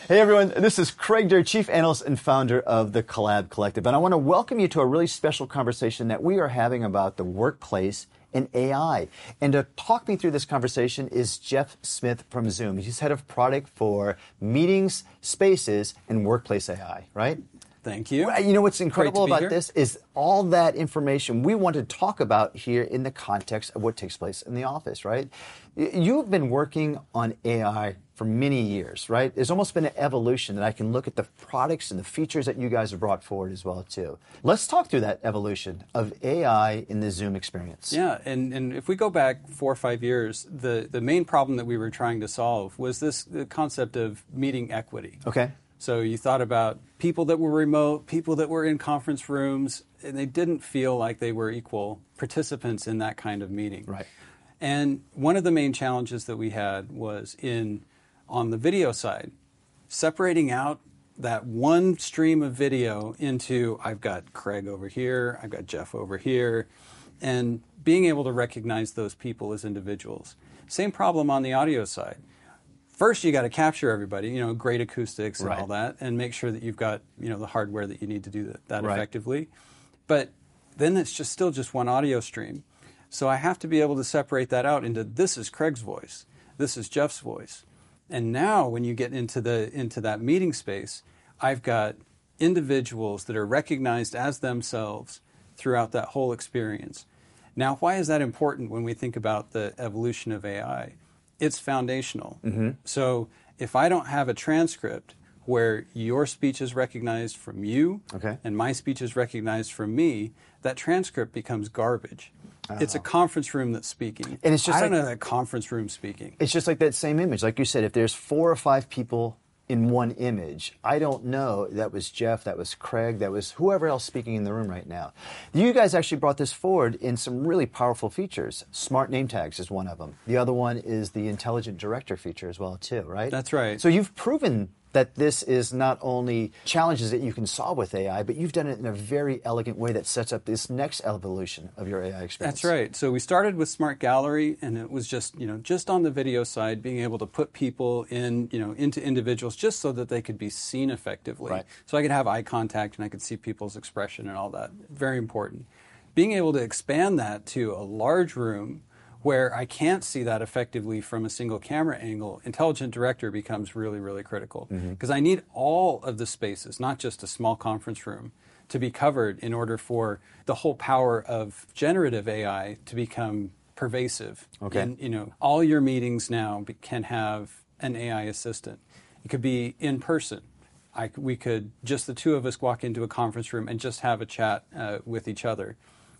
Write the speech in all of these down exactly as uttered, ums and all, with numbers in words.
Hey everyone, this is Craig Durr, Chief Analyst and founder of the Collab Collective, and I want to welcome you to a really special conversation that we are having about the workplace and A I. And to talk me through this conversation is Jeff Smith from Zoom. He's head of product for meetings, spaces, and workplace A I, right? Thank you. You know what's incredible about here. this is all that information we want to talk about here in the context of what takes place in the office, right? You've been working on A I for many years, right? There's almost been an evolution that I can look at the products and the features that you guys have brought forward as well, too. Let's talk through that evolution of A I in the Zoom experience. Yeah, and, and if we go back four or five years, the, the main problem that we were trying to solve was this the concept of meeting equity. Okay. So you thought about people that were remote, people that were in conference rooms, and they didn't feel like they were equal participants in that kind of meeting. Right. And one of the main challenges that we had was in on the video side, separating out that one stream of video into, I've got Craig over here, I've got Jeff over here, and being able to recognize those people as individuals. Same problem on the audio side. First, you got to capture everybody, you know, great acoustics and right. all that, and make sure that you've got, you know, the hardware that you need to do that, that right. effectively. But then it's just still just one audio stream. So I have to be able to separate that out into this is Craig's voice, this is Jeff's voice. And now when you get into the into that meeting space, I've got individuals that are recognized as themselves throughout that whole experience. Now, why is that important when we think about the evolution of A I? It's foundational. Mm-hmm. So if I don't have a transcript where your speech is recognized from you okay. and my speech is recognized from me, that transcript becomes garbage. Oh. It's a conference room that's speaking. And it's just I don't like, know that conference room speaking. It's just like that same image. Like you said, if there's four or five people in one image, I don't know that was Jeff, that was Craig, that was whoever else speaking in the room right now. You guys actually brought this forward in some really powerful features. Smart name tags is one of them. The other one is the intelligent director feature as well too, right? That's right. So you've proven that this is not only challenges that you can solve with A I, but you've done it in a very elegant way that sets up this next evolution of your A I experience. That's right. So we started with Smart Gallery, and it was just, you know, just on the video side, being able to put people in, you know, into individuals just so that they could be seen effectively. Right. So I could have eye contact and I could see people's expression and all that. Very important. Being able to expand that to a large room where I can't see that effectively from a single camera angle, Intelligent Director becomes really, really critical. Because mm-hmm. I need all of the spaces, not just a small conference room, to be covered in order for the whole power of generative A I to become pervasive. Okay. And, you know, all your meetings now be, can have an A I assistant. It could be in person. I, we could, just the two of us walk into a conference room and just have a chat uh, with each other.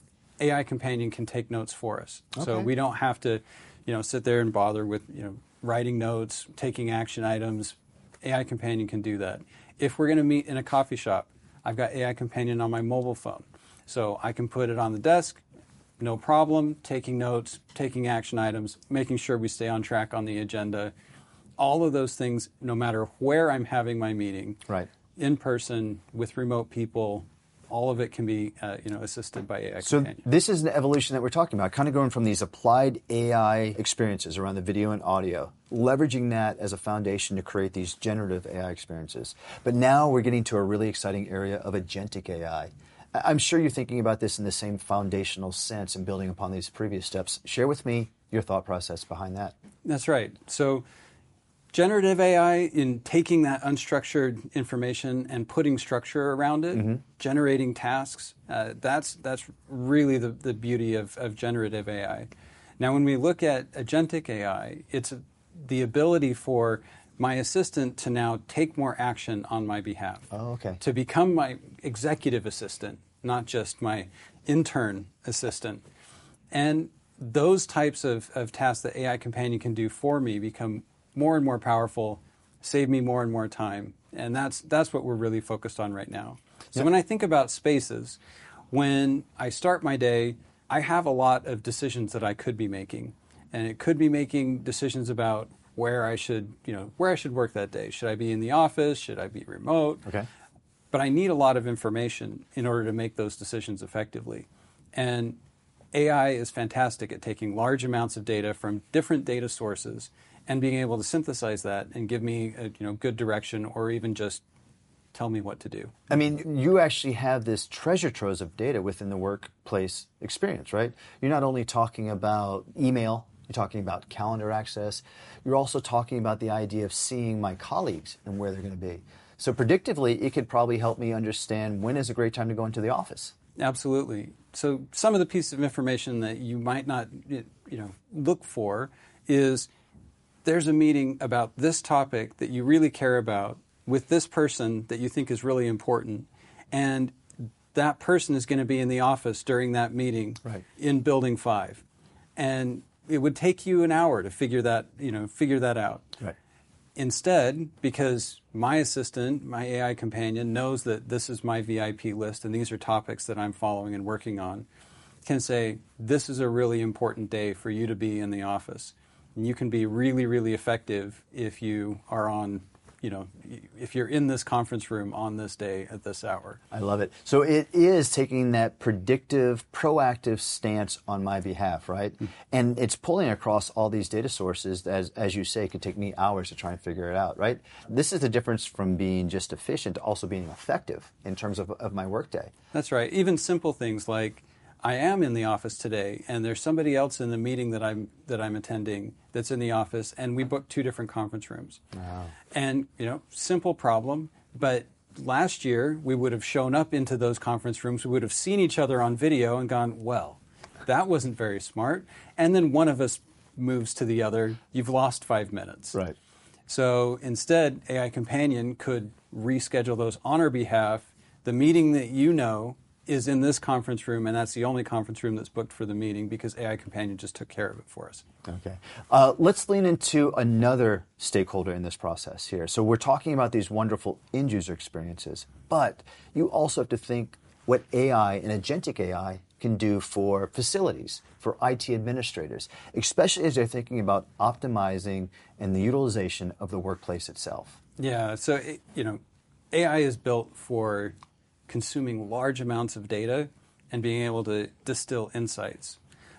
A I Companion can take notes for us. Okay. So we don't have to, you know, sit there and bother with, you know, writing notes, taking action items. A I Companion can do that. If we're going to meet in a coffee shop, I've got A I Companion on my mobile phone. So I can put it on the desk, no problem, taking notes, taking action items, making sure we stay on track on the agenda. All of those things, no matter where I'm having my meeting, right. in person, with remote people, all of it can be, uh, you know, assisted by A I so Companion. This is an evolution that we're talking about, kind of going from these applied A I experiences around the video and audio, leveraging that as a foundation to create these generative A I experiences. But now we're getting to a really exciting area of agentic A I. I'm sure you're thinking about this in the same foundational sense and building upon these previous steps. Share with me your thought process behind that. That's right. So generative A I, in taking that unstructured information and putting structure around it, mm-hmm. generating tasks, uh, that's that's really the, the beauty of, of generative A I. Now, when we look at agentic A I, it's a, the ability for my assistant to now take more action on my behalf. Oh, okay. To become my executive assistant, not just my intern assistant. And those types of, of tasks that A I Companion can do for me become more and more powerful, save me more and more time. And that's that's what we're really focused on right now. So yep. when I think about spaces, when I start my day, I have a lot of decisions that I could be making. And it could be making decisions about where I should, you know, where I should work that day. Should I be in the office? Should I be remote? Okay. But I need a lot of information in order to make those decisions effectively. And A I is fantastic at taking large amounts of data from different data sources and being able to synthesize that and give me a, you know, good direction, or even just tell me what to do. I mean, you actually have this treasure trove of data within the workplace experience, right? You're not only talking about email, you're talking about calendar access, you're also talking about the idea of seeing my colleagues and where they're going to be. So predictively, it could probably help me understand when is a great time to go into the office. Absolutely. So some of the pieces of information that you might not, you know, look for is there's a meeting about this topic that you really care about with this person that you think is really important, and that person is going to be in the office during that meeting right. in building five. And it would take you an hour to figure that, you know, figure that out. Right. Instead, because my assistant, my A I companion, knows that this is my V I P list and these are topics that I'm following and working on, can say, this is a really important day for you to be in the office. And you can be really, really effective if you are on, you know, if you're in this conference room on this day at this hour. I love it. So it is taking that predictive, proactive stance on my behalf, right? Mm-hmm. And it's pulling across all these data sources that, as, as you say, could take me hours to try and figure it out, right? This is the difference from being just efficient to also being effective in terms of, of my workday. That's right. Even simple things like, I am in the office today, and there's somebody else in the meeting that I'm that I'm attending that's in the office, and we booked two different conference rooms. Wow. And, you know, simple problem, but last year we would have shown up into those conference rooms, we would have seen each other on video and gone, well, that wasn't very smart. And then one of us moves to the other, you've lost five minutes. Right. So instead, A I Companion could reschedule those on our behalf. The meeting that you know is in this conference room, and that's the only conference room that's booked for the meeting because A I Companion just took care of it for us. Okay. Uh, let's lean into another stakeholder in this process here. So we're talking about these wonderful end-user experiences, but you also have to think what A I and agentic A I can do for facilities, for I T administrators, especially as they're thinking about optimizing and the utilization of the workplace itself. Yeah, so, it, you know, A I is built for consuming large amounts of data and being able to distill insights.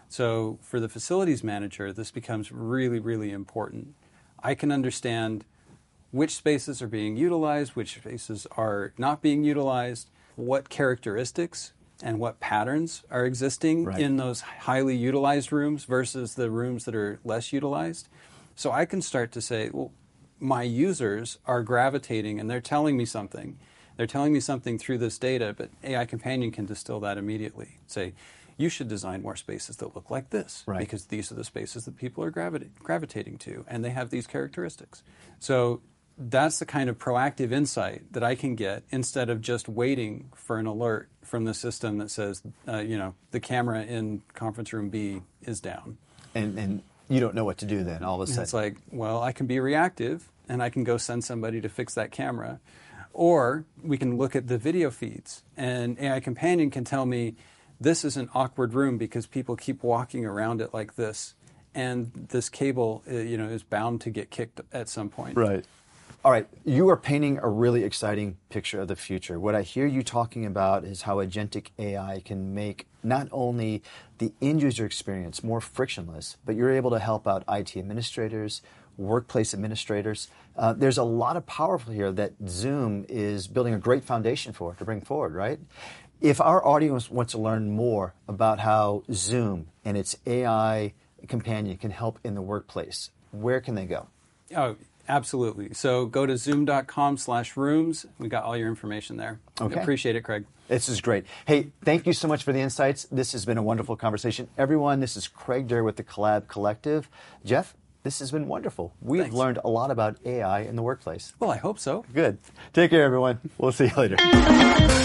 So for the facilities manager, this becomes really, really important. I can understand which spaces are being utilized, which spaces are not being utilized, what characteristics and what patterns are existing right. in those highly utilized rooms versus the rooms that are less utilized. So I can start to say, well, my users are gravitating and they're telling me something. They're telling me something through this data, but A I Companion can distill that immediately. Say, you should design more spaces that look like this, right. because these are the spaces that people are gravita- gravitating to, and they have these characteristics. So that's the kind of proactive insight that I can get instead of just waiting for an alert from the system that says, uh, you know, the camera in conference room B is down. And, and you don't know what to do then, all of a sudden. It's like, well, I can be reactive, and I can go send somebody to fix that camera. Or we can look at the video feeds, and A I Companion can tell me this is an awkward room because people keep walking around it like this, and this cable, uh, you know, is bound to get kicked at some point. Right. All right. You are painting a really exciting picture of the future. What I hear you talking about is how agentic A I can make not only the end-user experience more frictionless, but you're able to help out I T administrators, workplace administrators. Uh, there's a lot of power here that Zoom is building a great foundation for to bring forward, right? If our audience wants to learn more about how Zoom and its A I companion can help in the workplace, where can they go? Oh, absolutely. So go to zoom.com slash rooms. We got all your information there. Okay. Appreciate it, Craig. This is great. Hey, thank you so much for the insights. This has been a wonderful conversation. Everyone, this is Craig Durr with the Collab Collective. Jeff, this has been wonderful. We've Thanks. learned a lot about A I in the workplace. Well, I hope so. Good. Take care, everyone. We'll see you later.